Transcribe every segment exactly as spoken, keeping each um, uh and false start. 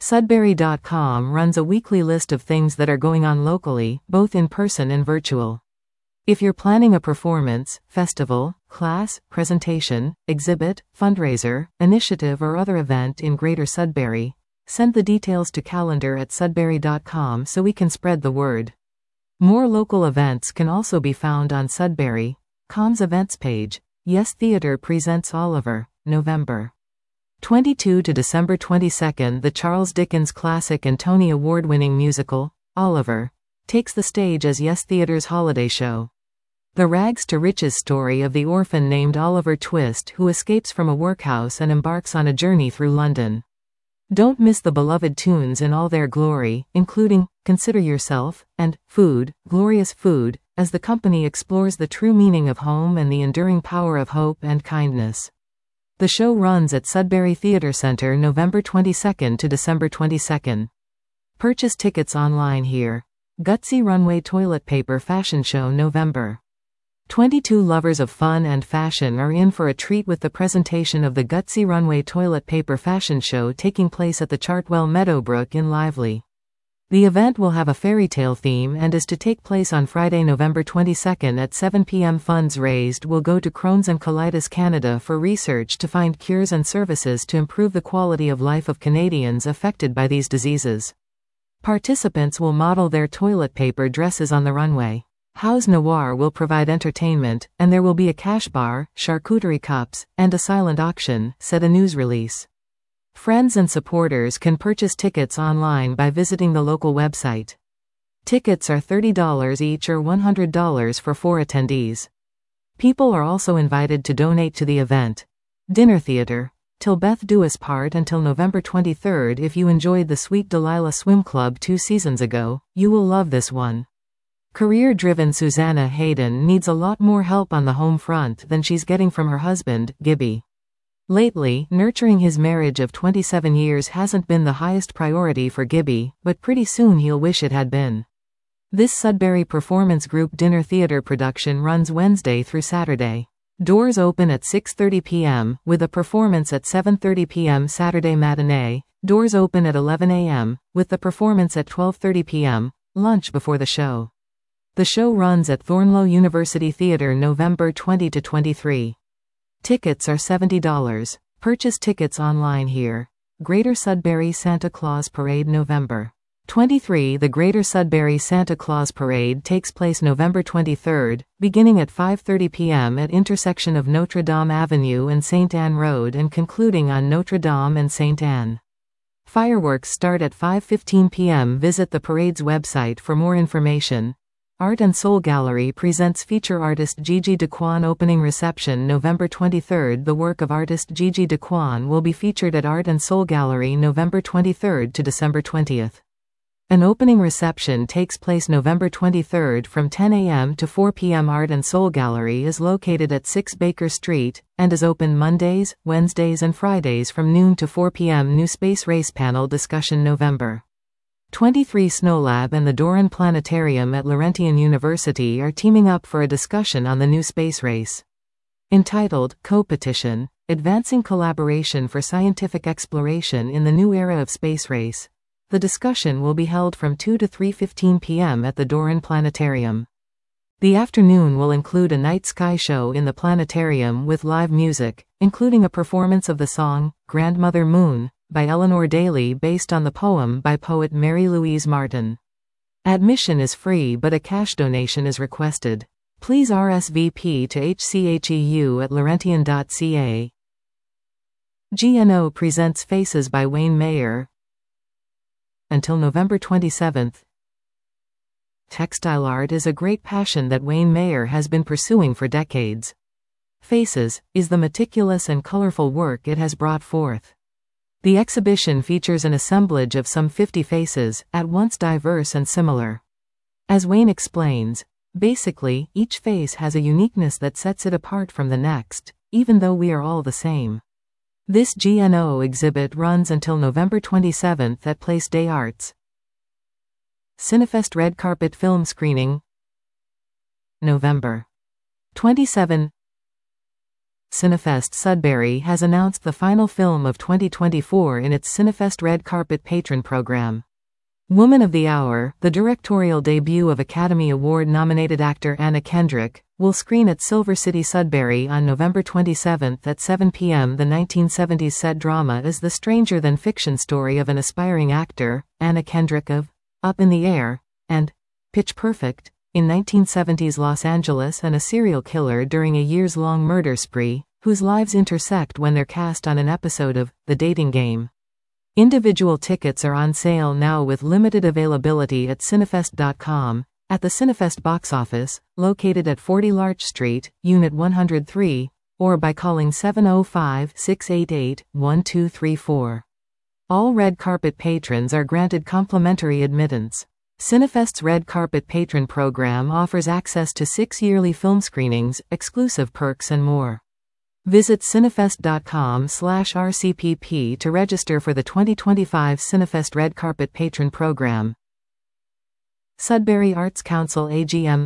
Sudbury dot com runs a weekly list of things that are going on locally, both in person and virtual. If you're planning a performance, festival, class, presentation, exhibit, fundraiser, initiative or other event in Greater Sudbury, send the details to calendar at sudbury dot com so we can spread the word. More local events can also be found on Sudbury dot com's events page. Yes Theatre presents Oliver, November twenty-second to December twenty-second. The Charles Dickens classic and Tony Award-winning musical, Oliver, takes the stage as Yes Theatre's holiday show. The rags to riches story of the orphan named Oliver Twist who escapes from a workhouse and embarks on a journey through London. Don't miss the beloved tunes in all their glory, including Consider Yourself and Food, Glorious Food, as the company explores the true meaning of home and the enduring power of hope and kindness. The show runs at Sudbury Theatre Centre November twenty-second to December twenty-second. Purchase tickets online here. Gutsy Runway Toilet Paper Fashion Show November twenty-second. Lovers of fun and fashion are in for a treat with the presentation of the Gutsy Runway Toilet Paper Fashion Show taking place at the Chartwell Meadowbrook in Lively. The event will have a fairy tale theme and is to take place on Friday, November twenty-second at seven p m Funds raised will go to Crohn's and Colitis Canada for research to find cures and services to improve the quality of life of Canadians affected by these diseases. Participants will model their toilet paper dresses on the runway. House Noir will provide entertainment, and there will be a cash bar, charcuterie cups, and a silent auction, said a news release. Friends and supporters can purchase tickets online by visiting the local website. Tickets are thirty dollars each or one hundred dollars for four attendees. People are also invited to donate to the event. Dinner Theatre. Till Beth do us part until November twenty-third. If you enjoyed the Sweet Delilah Swim Club two seasons ago, you will love this one. Career-driven Susanna Hayden needs a lot more help on the home front than she's getting from her husband, Gibby. Lately, nurturing his marriage of twenty-seven years hasn't been the highest priority for Gibby, but pretty soon he'll wish it had been. This Sudbury Performance Group Dinner Theatre production runs Wednesday through Saturday. Doors open at six thirty p m, with a performance at seven thirty p m Saturday matinee. Doors open at eleven a m, with the performance at twelve thirty p m, lunch before the show. The show runs at Thornlow University Theatre November twentieth to twenty-third. Tickets are seventy dollars. Purchase tickets online here. Greater Sudbury Santa Claus Parade November twenty-third. The Greater Sudbury Santa Claus Parade takes place November twenty-third, beginning at five thirty p m at intersection of Notre Dame Avenue and Saint Anne Road and concluding on Notre Dame and Saint Anne. Fireworks start at five fifteen p m Visit the parade's website for more information. Art and Soul Gallery presents feature artist Gigi Daquan opening reception November twenty-third. The work of artist Gigi Daquan will be featured at Art and Soul Gallery November twenty-third to December twentieth. An opening reception takes place November twenty-third from ten a m to four p m Art and Soul Gallery is located at six Baker Street, and is open Mondays, Wednesdays and Fridays from noon to four p m New Space Race Panel Discussion November twenty-third. SnowLab and the Doran Planetarium at Laurentian University are teaming up for a discussion on the new space race. Entitled, Co-Petition, Advancing Collaboration for Scientific Exploration in the New Era of Space Race. The discussion will be held from two to three fifteen p m at the Doran Planetarium. The afternoon will include a night sky show in the planetarium with live music, including a performance of the song, Grandmother Moon, by Eleanor Daly based on the poem by poet Mary Louise Martin. Admission is free but a cash donation is requested. Please R S V P to H C H E U at laurentian dot c a. G N O presents Faces by Wayne Mayer until November twenty-seventh. Textile art is a great passion that Wayne Mayer has been pursuing for decades. Faces is the meticulous and colorful work it has brought forth. The exhibition features an assemblage of some fifty faces, at once diverse and similar. As Wayne explains, basically, each face has a uniqueness that sets it apart from the next, even though we are all the same. This G N O exhibit runs until November twenty-seventh at Place des Arts. Cinefest Red Carpet Film Screening November twenty-seventh. Cinefest Sudbury has announced the final film of twenty twenty-four in its Cinefest Red Carpet Patron program. Woman of the Hour, the directorial debut of Academy Award-nominated actor Anna Kendrick, will screen at Silver City Sudbury on November twenty-seventh at seven p m The nineteen seventies set drama is the stranger-than-fiction story of an aspiring actor, Anna Kendrick of Up in the Air and Pitch Perfect, in nineteen seventies Los Angeles, and a serial killer during a years-long murder spree, whose lives intersect when they're cast on an episode of The Dating Game. Individual tickets are on sale now with limited availability at cinefest dot com, at the Cinefest box office, located at forty Larch Street, Unit one oh three, or by calling seven oh five, six eight eight, one two three four. All Red Carpet patrons are granted complimentary admittance. Cinefest's Red Carpet Patron program offers access to six yearly film screenings, exclusive perks and more. Visit cinefest dot com slash R C P P to register for the twenty twenty-five Cinefest Red Carpet Patron program. Sudbury Arts Council A G M,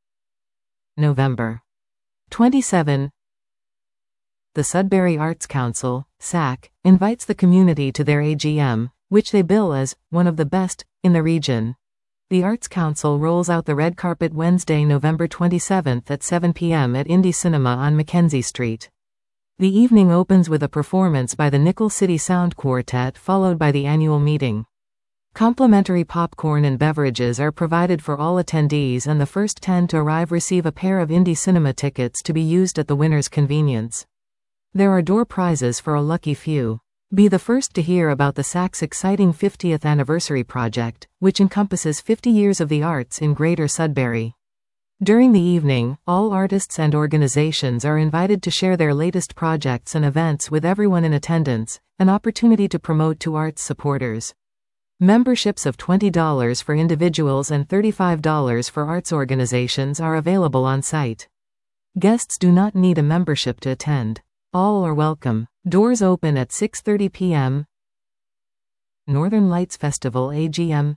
November twenty-seventh. The Sudbury Arts Council, S A C, invites the community to their A G M, which they bill as one of the best in the region. The Arts Council rolls out the red carpet Wednesday, November twenty-seventh at seven p m at Indie Cinema on Mackenzie Street. The evening opens with a performance by the Nickel City Sound Quartet, followed by the annual meeting. Complimentary popcorn and beverages are provided for all attendees, and the first ten to arrive receive a pair of Indie Cinema tickets to be used at the winner's convenience. There are door prizes for a lucky few. Be the first to hear about the S A C's exciting fiftieth anniversary project, which encompasses fifty years of the arts in Greater Sudbury. During the evening, all artists and organizations are invited to share their latest projects and events with everyone in attendance, an opportunity to promote to arts supporters. Memberships of twenty dollars for individuals and thirty-five dollars for arts organizations are available on site. Guests do not need a membership to attend. All are welcome. Doors open at six thirty p m Northern Lights Festival A G M,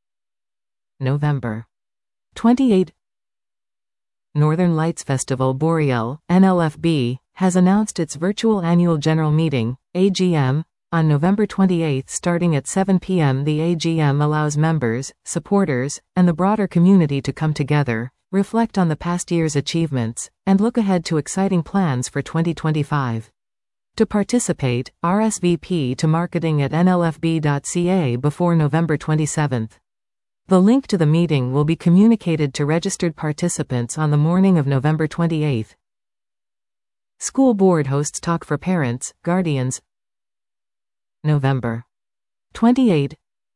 November twenty-eighth. Northern Lights Festival Boreal, N L F B, has announced its virtual annual general meeting, A G M, on November twenty-eighth starting at seven p m The A G M allows members, supporters, and the broader community to come together, reflect on the past year's achievements, and look ahead to exciting plans for twenty twenty-five. To participate, R S V P to marketing at N L F B dot C A before November twenty-seventh. The link to the meeting will be communicated to registered participants on the morning of November twenty-eighth. School Board hosts Talk for Parents, Guardians, November twenty-eighth.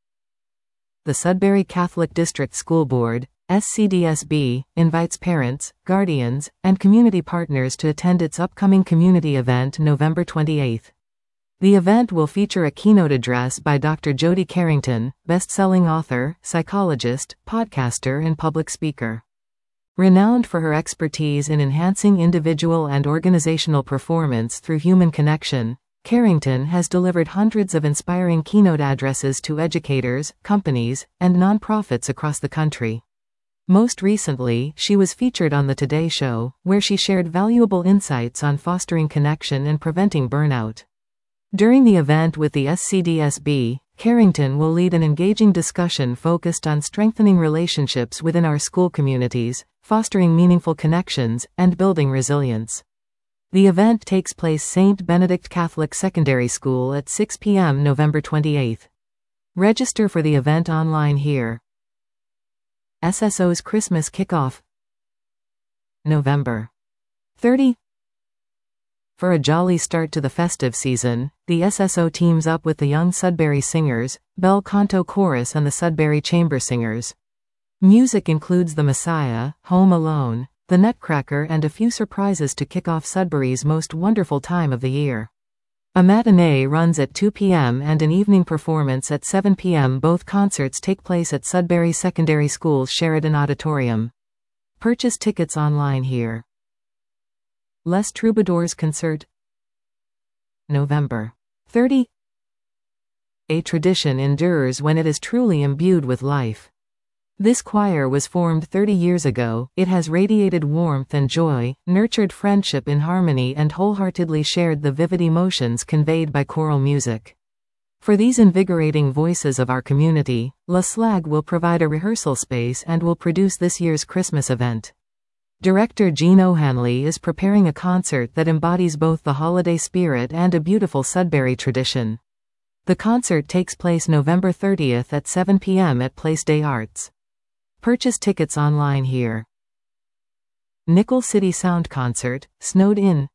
The Sudbury Catholic District School Board, S C D S B, invites parents, guardians, and community partners to attend its upcoming community event November twenty-eighth. The event will feature a keynote address by Doctor Jody Carrington, best-selling author, psychologist, podcaster and public speaker. Renowned for her expertise in enhancing individual and organizational performance through human connection, Carrington has delivered hundreds of inspiring keynote addresses to educators, companies, and nonprofits across the country. Most recently, she was featured on The Today Show, where she shared valuable insights on fostering connection and preventing burnout. During the event with the S C D S B, Carrington will lead an engaging discussion focused on strengthening relationships within our school communities, fostering meaningful connections, and building resilience. The event takes place Saint Benedict Catholic Secondary School at six p m November twenty-eighth. Register for the event online here. S S O's Christmas Kickoff, November thirtieth. For a jolly start to the festive season, the S S O teams up with the Young Sudbury Singers, Bel Canto Chorus and the Sudbury Chamber Singers. Music includes The Messiah, Home Alone, The Nutcracker and a few surprises to kick off Sudbury's most wonderful time of the year. A matinee runs at two p m and an evening performance at seven p m Both concerts take place at Sudbury Secondary School's Sheridan Auditorium. Purchase tickets online here. Les Troubadours Concert, November thirtieth. A tradition endures when it is truly imbued with life. This choir was formed thirty years ago. It has radiated warmth and joy, nurtured friendship in harmony, and wholeheartedly shared the vivid emotions conveyed by choral music. For these invigorating voices of our community, La Slag will provide a rehearsal space and will produce this year's Christmas event. Director Gene O'Hanley is preparing a concert that embodies both the holiday spirit and a beautiful Sudbury tradition. The concert takes place November thirtieth at seven p m at Place des Arts. Purchase tickets online here. Nickel City Sound Concert, Snowed In.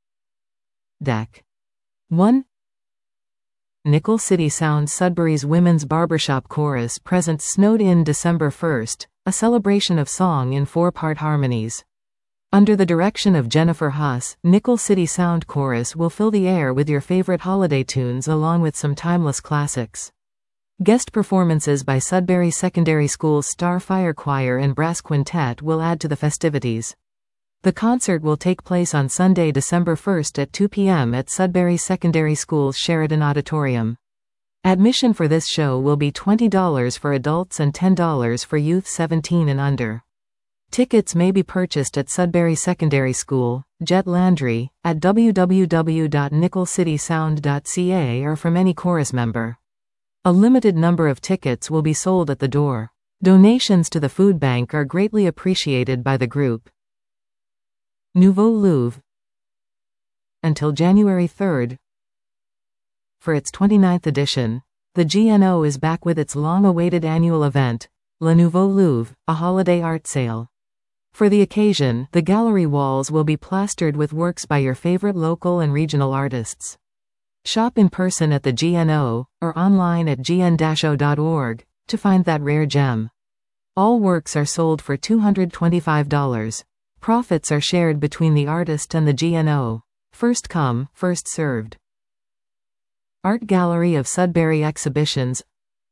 Deck one. Nickel City Sound Sudbury's Women's Barbershop Chorus presents Snowed In December first, a celebration of song in four-part harmonies. Under the direction of Jennifer Huss, Nickel City Sound Chorus will fill the air with your favorite holiday tunes along with some timeless classics. Guest performances by Sudbury Secondary School's Starfire Choir and Brass Quintet will add to the festivities. The concert will take place on Sunday, December first at two p m at Sudbury Secondary School's Sheridan Auditorium. Admission for this show will be twenty dollars for adults and ten dollars for youth seventeen and under. Tickets may be purchased at Sudbury Secondary School, Jet Landry, at w w w dot nickel city sound dot c a or from any chorus member. A limited number of tickets will be sold at the door. Donations to the food bank are greatly appreciated by the group. Nouveau Louvre. Until January third. For its twenty-ninth edition, the G N O is back with its long-awaited annual event, Le Nouveau Louvre, a holiday art sale. For the occasion, the gallery walls will be plastered with works by your favorite local and regional artists. Shop in person at the G N O, or online at g n dash o dot org, to find that rare gem. All works are sold for two hundred twenty-five dollars. Profits are shared between the artist and the G N O. First come, first served. Art Gallery of Sudbury Exhibitions.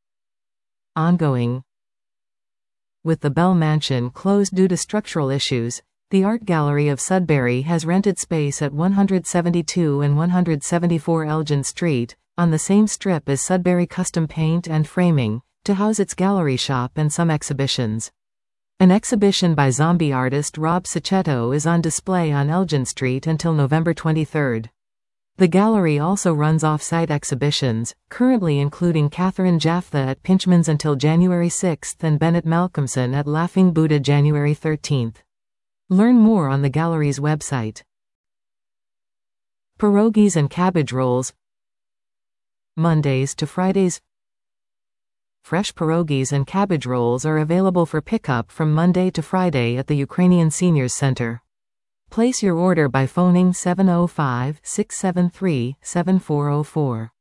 Ongoing. With the Bell Mansion closed due to structural issues, the Art Gallery of Sudbury has rented space at one seventy-two and one seventy-four Elgin Street, on the same strip as Sudbury Custom Paint and Framing, to house its gallery shop and some exhibitions. An exhibition by zombie artist Rob Sachetto is on display on Elgin Street until November twenty-third. The gallery also runs off-site exhibitions, currently including Catherine Jaftha at Pinchman's until January sixth and Bennett Malcolmson at Laughing Buddha January thirteenth. Learn more on the gallery's website. Pierogies and cabbage rolls. Mondays to Fridays. Fresh pierogies and cabbage rolls are available for pickup from Monday to Friday at the Ukrainian Seniors Center. Place your order by phoning seven oh five, six seven three, seven four oh four.